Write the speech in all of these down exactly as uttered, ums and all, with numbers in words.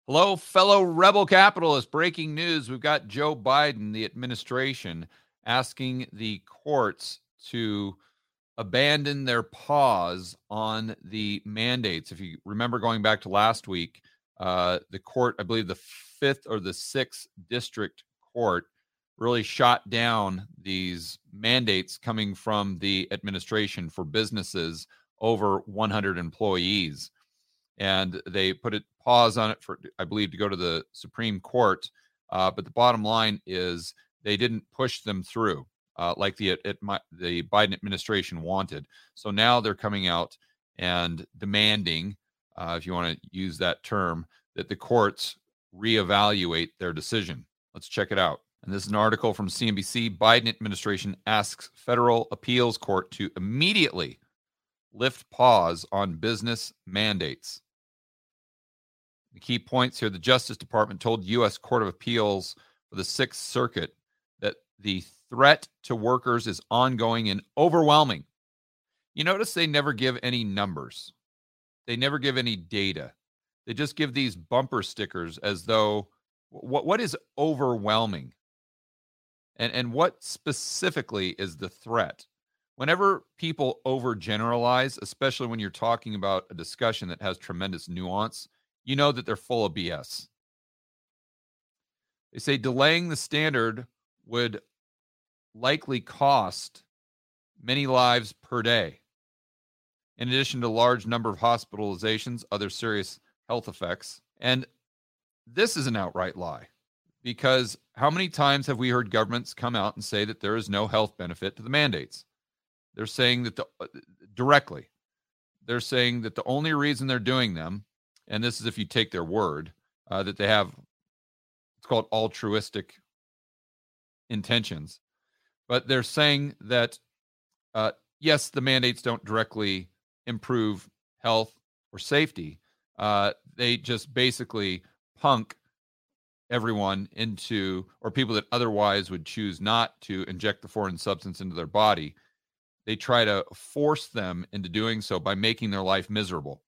Hello, fellow rebel capitalists. Breaking news. We've got Joe Biden, the administration, asking the courts to abandon their pause on the mandates. If you remember going back to last week, uh, the court, I believe the fifth or the sixth district court, really shot down these mandates coming from the administration for businesses over one hundred employees. And they put a pause on it for, I believe, to go to the Supreme Court. Uh, but the bottom line is they didn't push them through uh, like the it, my, the Biden administration wanted. So now they're coming out and demanding, uh, if you want to use that term, that the courts reevaluate their decision. Let's check it out. And this is an article from C N B C. Biden administration asks federal appeals court to immediately lift pause on business mandates. The key points here: the Justice Department told U S Court of Appeals for the Sixth Circuit that the threat to workers is ongoing and overwhelming. You notice they never give any numbers. They never give any data. They just give these bumper stickers as though, what, what is overwhelming? And, and what specifically is the threat? Whenever people overgeneralize, especially when you're talking about a discussion that has tremendous nuance, you know that they're full of B S. They say delaying the standard would likely cost many lives per day. In addition to a large number of hospitalizations, other serious health effects. And this is an outright lie, because how many times have we heard governments come out and say that there is no health benefit to the mandates? They're saying that the, directly, they're saying that the only reason they're doing them, and this is if you take their word, uh, that they have, it's called altruistic intentions. But they're saying that, uh, yes, the mandates don't directly improve health or safety. Uh, they just basically punk everyone into, or people that otherwise would choose not to inject the foreign substance into their body. They try to force them into doing so by making their life miserable.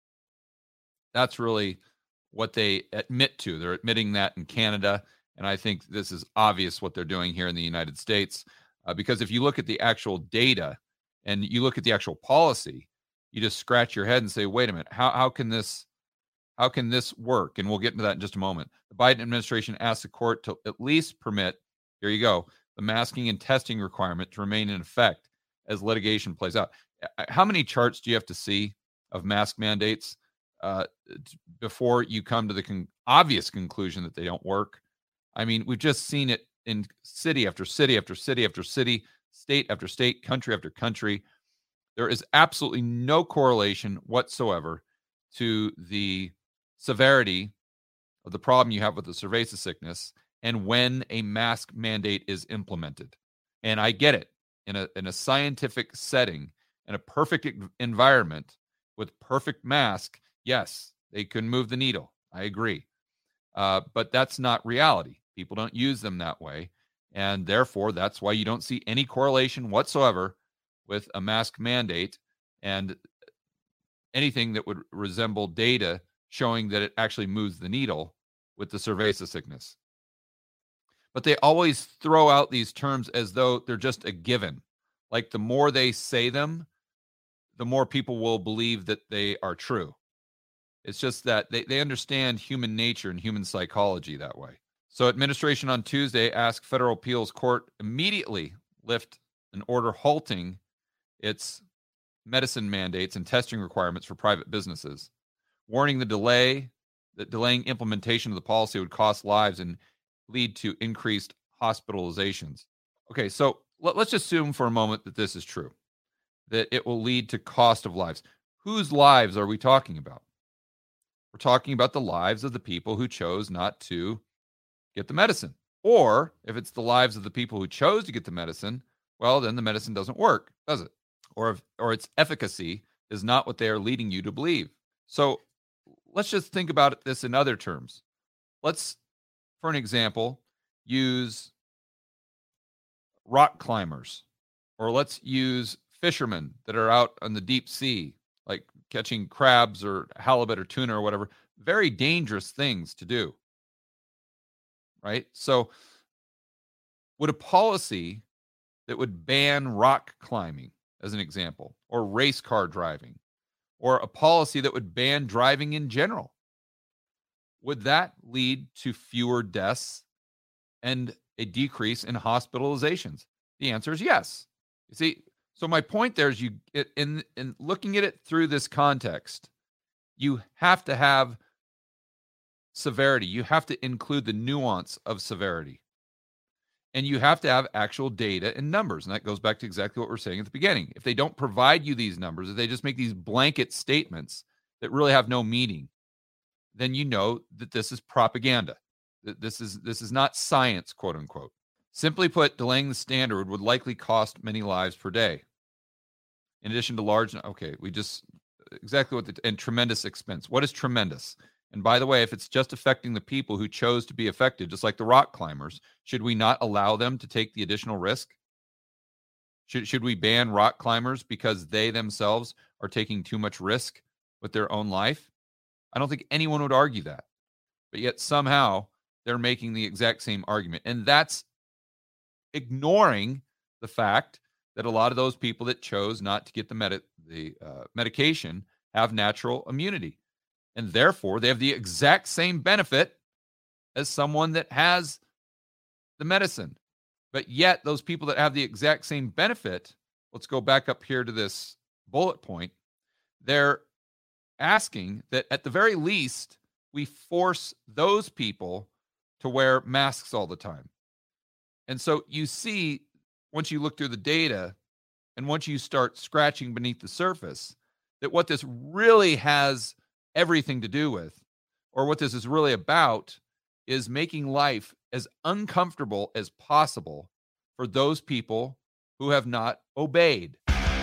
That's really what they admit to. They're admitting that in Canada, and I think this is obvious what they're doing here in the United States, uh, because if you look at the actual data and you look at the actual policy, you just scratch your head and say, wait a minute, how, how can this how can this work? And we'll get into that in just a moment. The Biden administration asked the court to at least permit, here you go, the masking and testing requirement to remain in effect as litigation plays out. How many charts do you have to see of mask mandates uh, before you come to the con- obvious conclusion that they don't work? I mean, we've just seen it in city after city after city after city, state after state, country after country. There is absolutely no correlation whatsoever to the severity of the problem you have with the cerveza sickness and when a mask mandate is implemented. And I get it. In a, in a scientific setting, in a perfect environment with perfect mask, yes, they can move the needle. I agree. Uh, but that's not reality. People don't use them that way. And therefore, that's why you don't see any correlation whatsoever with a mask mandate and anything that would resemble data showing that it actually moves the needle with the cerveza sickness. But they always throw out these terms as though they're just a given. Like the more they say them, the more people will believe that they are true. It's just that they, they understand human nature and human psychology that way. So administration on Tuesday asked federal appeals court immediately lift an order halting its medicine mandates and testing requirements for private businesses, warning the delay, that delaying implementation of the policy would cost lives and lead to increased hospitalizations. Okay, so let, let's assume for a moment that this is true, that it will lead to cost of lives. Whose lives are we talking about? We're talking about the lives of the people who chose not to get the medicine. Or if it's the lives of the people who chose to get the medicine, well, then the medicine doesn't work, does it? Or if, or its efficacy is not what they are leading you to believe. So let's just think about this in other terms. Let's, for an example, use rock climbers, or let's use fishermen that are out on the deep sea, like catching crabs or halibut or tuna or whatever. very dangerous things to do, right? So would a policy that would ban rock climbing, as an example, or race car driving, or a policy that would ban driving in general, would that lead to fewer deaths and a decrease in hospitalizations? The answer is yes. You see, so my point there is you in in looking at it through this context, you have to have severity. You have to include the nuance of severity. And you have to have actual data and numbers. And that goes back to exactly what we're saying at the beginning. If they don't provide you these numbers, if they just make these blanket statements that really have no meaning, then you know that this is propaganda. That this is this is not science, quote unquote. Simply put, delaying the standard would likely cost many lives per day. In addition to large, okay, we just, exactly what the, and tremendous expense. What is tremendous? And by the way, if it's just affecting the people who chose to be affected, just like the rock climbers, should we not allow them to take the additional risk? Should, should we ban rock climbers because they themselves are taking too much risk with their own life? I don't think anyone would argue that. But yet somehow they're making the exact same argument. And that's ignoring the fact that a lot of those people that chose not to get the, med- the uh, medication have natural immunity. And therefore, they have the exact same benefit as someone that has the medicine. But yet, those people that have the exact same benefit, let's go back up here to this bullet point, they're asking that at the very least, we force those people to wear masks all the time. And so you see, once you look through the data, and once you start scratching beneath the surface, that what this really has everything to do with, or what this is really about, is making life as uncomfortable as possible for those people who have not obeyed.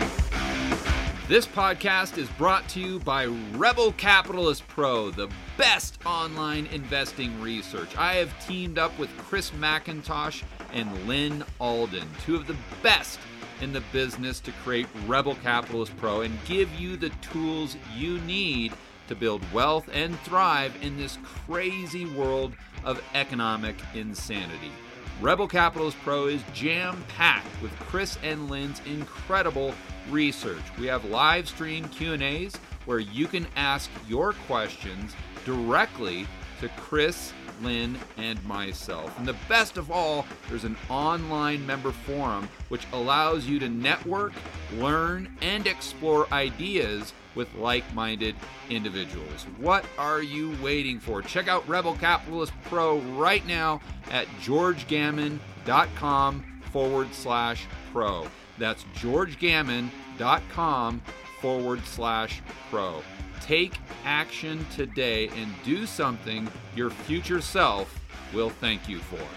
This podcast is brought to you by Rebel Capitalist Pro, the best online investing research. I have teamed up with Chris McIntosh and Lynn Alden, two of the best in the business, to create Rebel Capitalist Pro and give you the tools you need to build wealth and thrive in this crazy world of economic insanity. Rebel Capitalist Pro is jam-packed with Chris and Lynn's incredible research. We have live stream Q and A's where you can ask your questions directly to Chris, Lynn, and myself. And the best of all, there's an online member forum which allows you to network, learn, and explore ideas with like-minded individuals. What are you waiting for? Check out Rebel Capitalist Pro right now at georgegammon.com forward slash pro. That's georgegammon.com forward slash pro. Take action today and do something your future self will thank you for.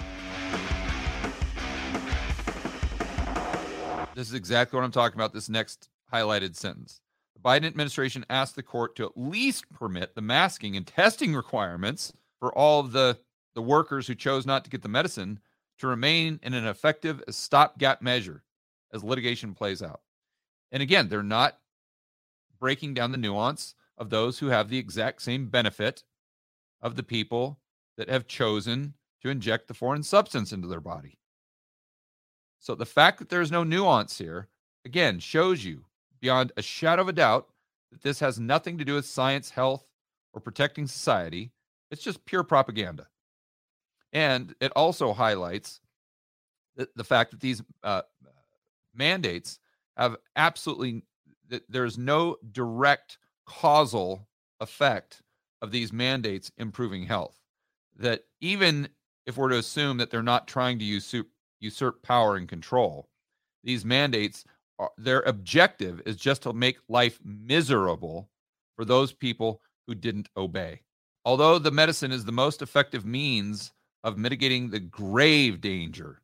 This is exactly what I'm talking about, this next highlighted sentence. The Biden administration asked the court to at least permit the masking and testing requirements for all of the, the workers who chose not to get the medicine to remain in an effective stopgap measure as litigation plays out. And again, they're not breaking down the nuance of those who have the exact same benefit of the people that have chosen to inject the foreign substance into their body. So the fact that there's no nuance here, again, shows you beyond a shadow of a doubt that this has nothing to do with science, health, or protecting society. It's just pure propaganda. And it also highlights the, the fact that these uh, mandates have absolutely, that there's no direct causal effect of these mandates improving health. That even if we're to assume that they're not trying to usurp, usurp power and control, these mandates, are, their objective is just to make life miserable for those people who didn't obey. Although the medicine is the most effective means of mitigating the grave danger,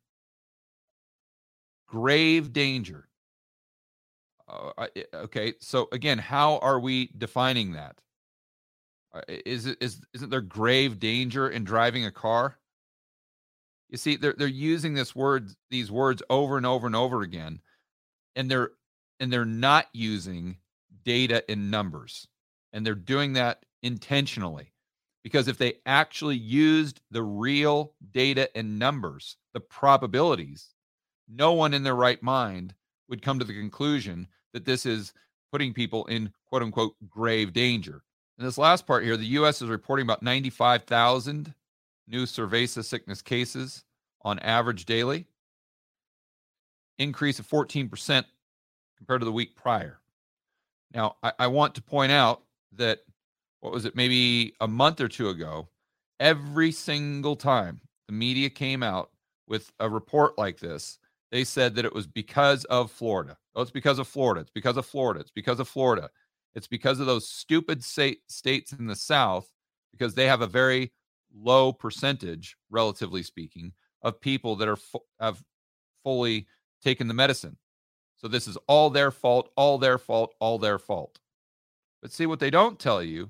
grave danger. Uh, okay, so again, how are we defining that? Uh, is it is isn't there grave danger in driving a car? You see, they're they're using this word, these words over and over and over again, and they're and they're not using data and numbers, and they're doing that intentionally. Because if they actually used the real data and numbers, the probabilities, no one in their right mind would come to the conclusion that this is putting people in quote unquote grave danger. In this last part here, the U S is reporting about ninety-five thousand new cerveza sickness cases on average daily, increase of fourteen percent compared to the week prior. Now, I, I want to point out that, what was it, maybe a month or two ago, every single time the media came out with a report like this, they said that it was because of Florida. Oh, it's because of Florida. It's because of Florida. It's because of Florida. It's because of those stupid state, states in the South, because they have a very low percentage, relatively speaking, of people that are fu- have fully taken the medicine. So this is all their fault, all their fault, all their fault. But see, what they don't tell you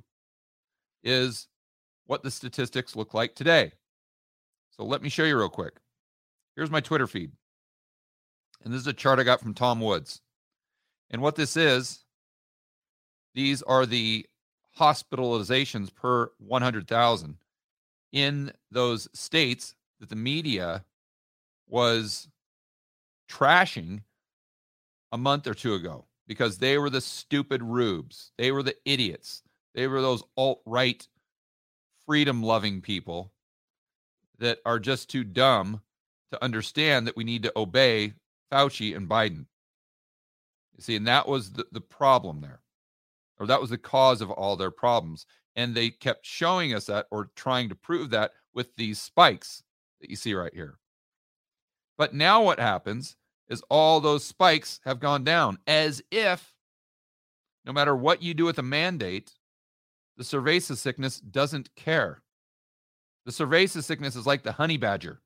is what the statistics look like today. So let me show you real quick. Here's my Twitter feed. And this is a chart I got from Tom Woods. And what this is, these are the hospitalizations per one hundred thousand in those states that the media was trashing a month or two ago because they were the stupid rubes. They were the idiots. They were those alt-right, freedom-loving people that are just too dumb to understand that we need to obey Fauci and Biden. You see, and that was the, the problem there, or that was the cause of all their problems. And they kept showing us that, or trying to prove that, with these spikes that you see right here. But now what happens is all those spikes have gone down, as if no matter what you do with a mandate, the cerveza sickness doesn't care. The cerveza sickness is like the honey badger.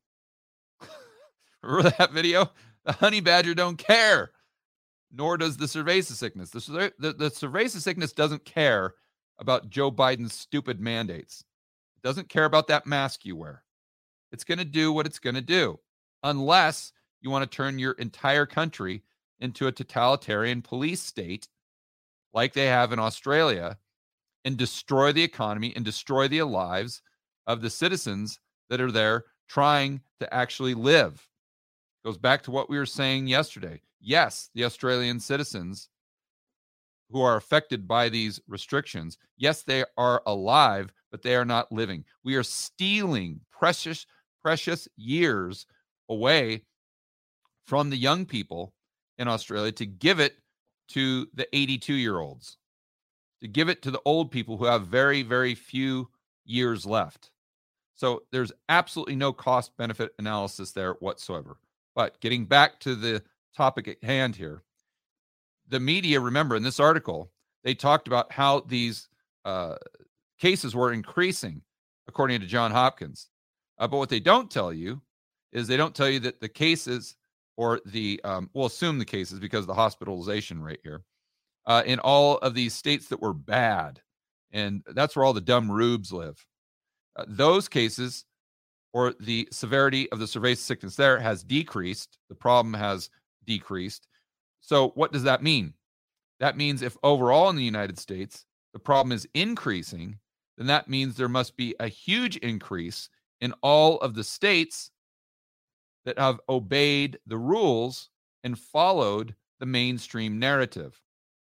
Remember that video? The honey badger don't care, nor does the cerveza sickness. The, the, the cerveza sickness doesn't care about Joe Biden's stupid mandates. It doesn't care about that mask you wear. It's going to do what it's going to do, unless you want to turn your entire country into a totalitarian police state like they have in Australia and destroy the economy and destroy the lives of the citizens that are there trying to actually live. Goes back to what we were saying yesterday. Yes, the Australian citizens who are affected by these restrictions, yes, they are alive, but they are not living. We are stealing precious, precious years away from the young people in Australia to give it to the eighty-two-year-olds, to give it to the old people who have very, very few years left. So there's absolutely no cost-benefit analysis there whatsoever. But getting back to the topic at hand here, the media, remember in this article, they talked about how these uh, cases were increasing, according to Johns Hopkins. Uh, but what they don't tell you is they don't tell you that the cases, or the, um, we'll assume the cases because of the hospitalization rate here, uh, in all of these states that were bad, and that's where all the dumb rubes live. Uh, those cases, or the severity of the cerveza sickness there, has decreased. The problem has decreased. So what does that mean? That means if overall in the United States the problem is increasing, then that means there must be a huge increase in all of the states that have obeyed the rules and followed the mainstream narrative.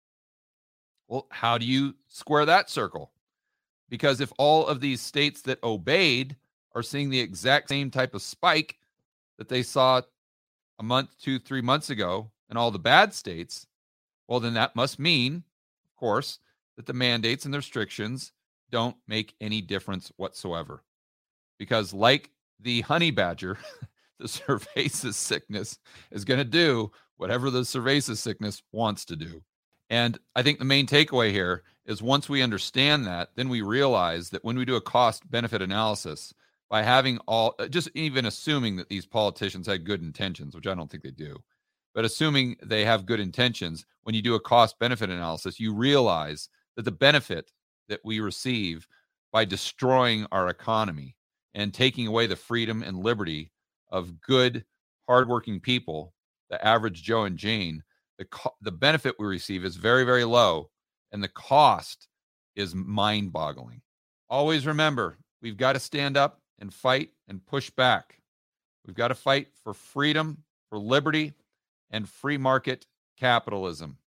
Well, how do you square that circle? Because if all of these states that obeyed are seeing the exact same type of spike that they saw a month, two, three months ago in all the bad states, well, then that must mean, of course, that the mandates and the restrictions don't make any difference whatsoever. Because like the honey badger, the cerveza sickness is going to do whatever the cerveza sickness wants to do. And I think the main takeaway here is once we understand that, then we realize that when we do a cost-benefit analysis, by having all, just even assuming that these politicians had good intentions, which I don't think they do, but assuming they have good intentions, when you do a cost-benefit analysis, you realize that the benefit that we receive by destroying our economy and taking away the freedom and liberty of good, hardworking people, the average Joe and Jane, the co- the benefit we receive is very, very low, and the cost is mind-boggling. always remember, we've got to stand up and fight and push back. We've got to fight for freedom, for liberty, and free market capitalism.